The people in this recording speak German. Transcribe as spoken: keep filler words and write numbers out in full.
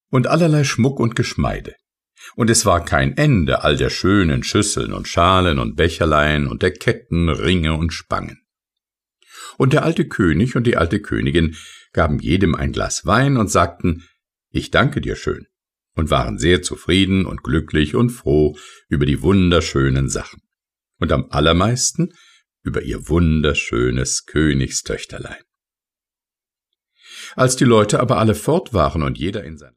und allerlei Schmuck und Geschmeide. Und es war kein Ende all der schönen Schüsseln und Schalen und Becherlein und der Ketten, Ringe und Spangen. Und der alte König und die alte Königin gaben jedem ein Glas Wein und sagten, »Ich danke dir schön«, und waren sehr zufrieden und glücklich und froh über die wunderschönen Sachen. Und am allermeisten über ihr wunderschönes Königstöchterlein. Als die Leute aber alle fort waren und jeder in sein